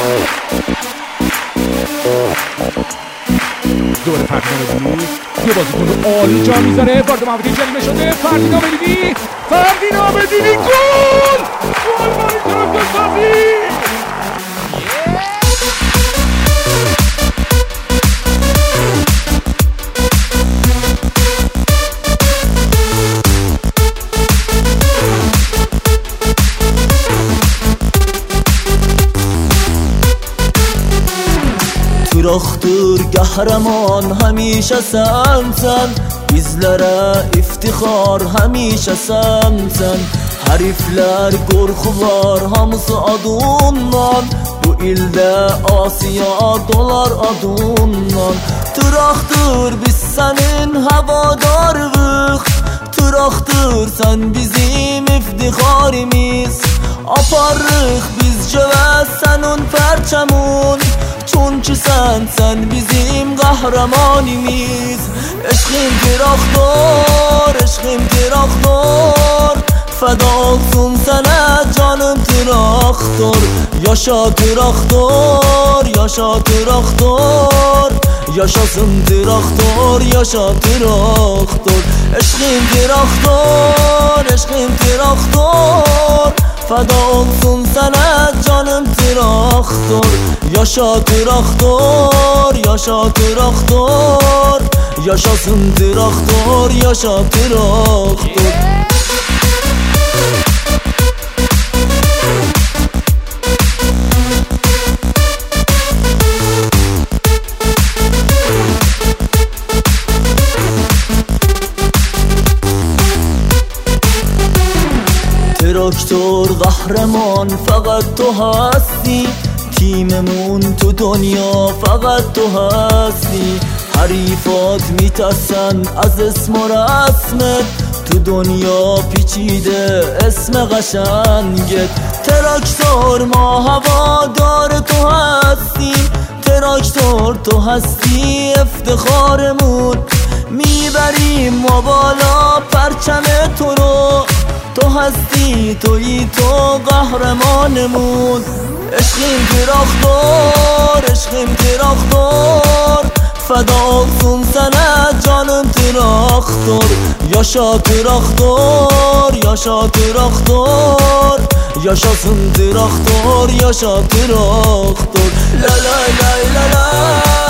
دوباره فردینا مدینی یه بازیکن رو عالی جا میذاره، وارد محوطه جریمه شده. فردینا مدینی گل! گل برای ترک‌سازی! Traktör kahraman hamisha sensen, bizlere iftihar hamisha sensen. Herifler korkular hamısı adından, bu ilde Asiya dolar adından. Traktör biz senin havadarıq, traktör sen bizim iftiharimiz. Aparıq bizce ve senin perçemun, çünkü sen bizim kahramanimiz. Eşkim traktör, feda olsun sana canım traktör. Yaşa traktör, yaşasın traktör, yaşa traktör. Eşkim traktör, feda olsun sana canım traktör. Yaşa traktör, yaşasın traktör, yaşa traktör. Traktör kahraman faqat تو هستی، تیممون تو دنیا فقط تو هستی. حریفات میترسن از اسم و رسمت، تو دنیا پیچیده اسم قشنگت. تراکتور ما هوادار تو هستیم، تراکتور تو هستی افتخارمون. میبریم ما بالا پرچم تو رو، تو هستی تویی تو قهرمانمون. عشقیم traktör, feda olsun sana canım traktör. Yaşa traktör, yaşasın traktör, yaşa traktör. La la la la la.